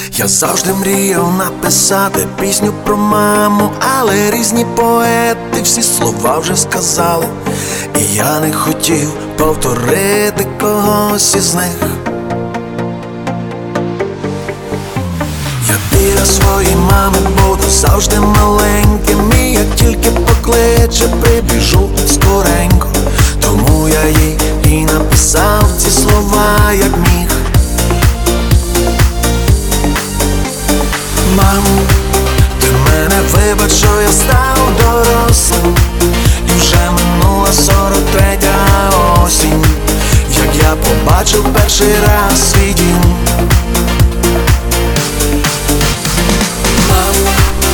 Я завжди мріяв написати пісню про маму, але різні поети всі слова вже сказали, і я не хотів повторити когось із них. Я біля своєї мами буду завжди маленьким, і як тільки покличе, прибіжу скоренько. Тому я їй і написав ці слова, як міг. Мамо, ти мене вибач, що я став дорослим, і вже минула 43-я осінь, як я побачив перший раз свій дім. Мамо,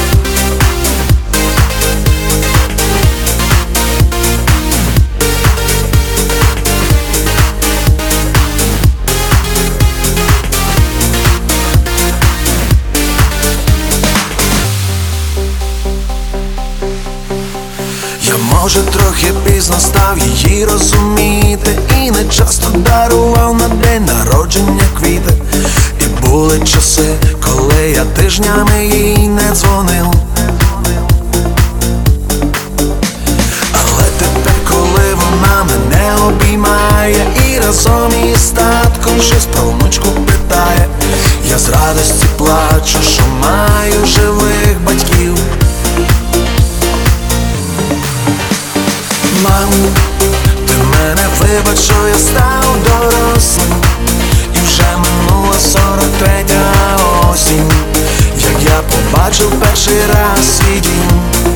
я, може, трохи пізно став її розуміти, і не часто дарував на день народження квіти. І були часи, коли я тижнями їй не дзвонив. Але тепер, коли вона мене обіймає і разом із татком щось про внучку питає, я з радості плачу, що маю живих батьків. Мамо, ти мене вибач, що я став дорослим, і вже минула 43-я осінь, як я побачив перший раз свій дім.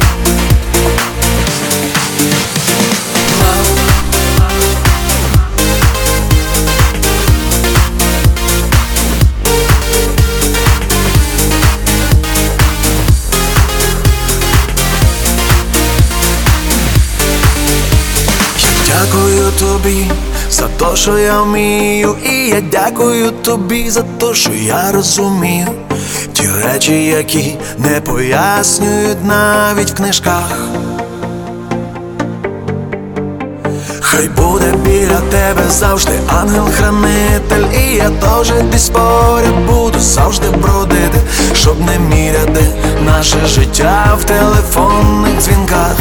Дякую тобі за те, що я вмію, і я дякую тобі за те, що я розумію ті речі, які не пояснюють навіть в книжках. Хай буде біля тебе завжди ангел-хранитель, і я теж десь поряд буду завжди бродити, щоб не міряти наше життя в телефонних дзвінках.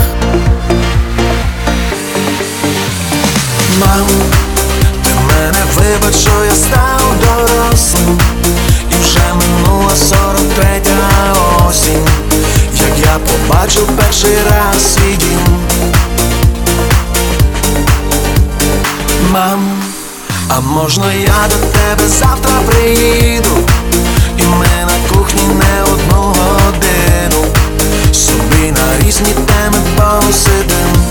Мамо, ти мене вибач, що я став дорослим, і вже минула 43-я осінь, як я побачив перший раз свій дім. Мамо, а можна я до тебе завтра приїду, і ми на кухні не 1 годину собі на різні теми посидим.